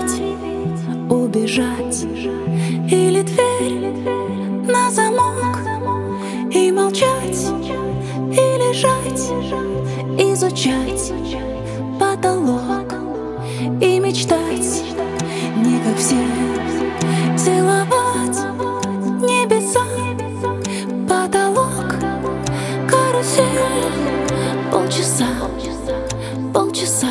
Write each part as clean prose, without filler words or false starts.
остановить, убежать, или дверь на замок и молчать, и лежать, изучать потолок и мечтать, не как все, целовать небеса, потолок, карусель, полчаса, полчаса.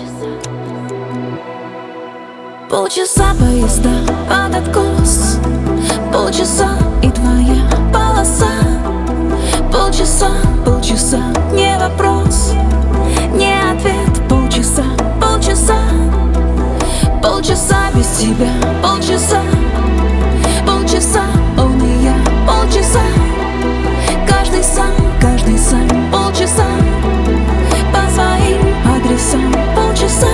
Полчаса поезда под откос, полчаса и твоя полоса. Полчаса, полчаса, не вопрос, не ответ. Полчаса, полчаса, полчаса без тебя. Полчаса, полчаса, он и я. Полчаса, каждый сам, полчаса по своим адресам. Полчаса.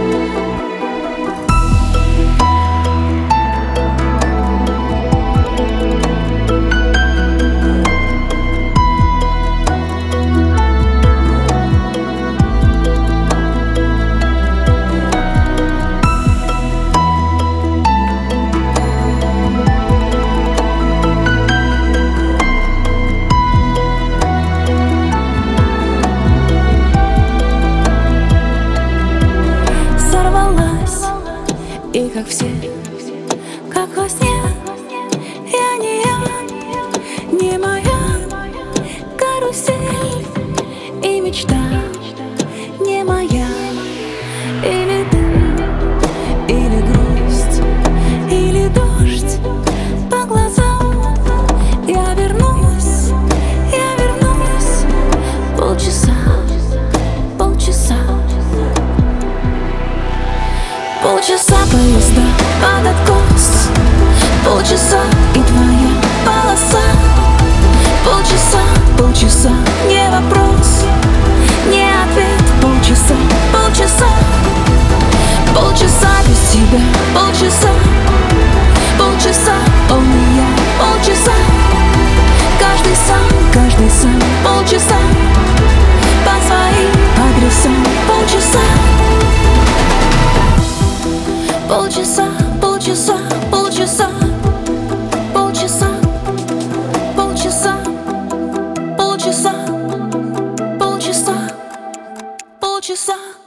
И как все, как во сне, я не я, не моя карусель и мечта не моя. Или дым, или грусть, или дождь по глазам. Я вернусь, полчаса, полчаса. Полчаса поезда под откос, полчаса и твоя полоса. Полчаса, полчаса, не вопрос, не ответ. Полчаса, полчаса, полчаса без тебя. Полчаса, полчаса, он и я. Полчаса, каждый сам, полчаса по своим адресам. Полчаса. Полчаса, полчаса, полчаса, полчаса, полчаса, полчаса, полчаса, полчаса.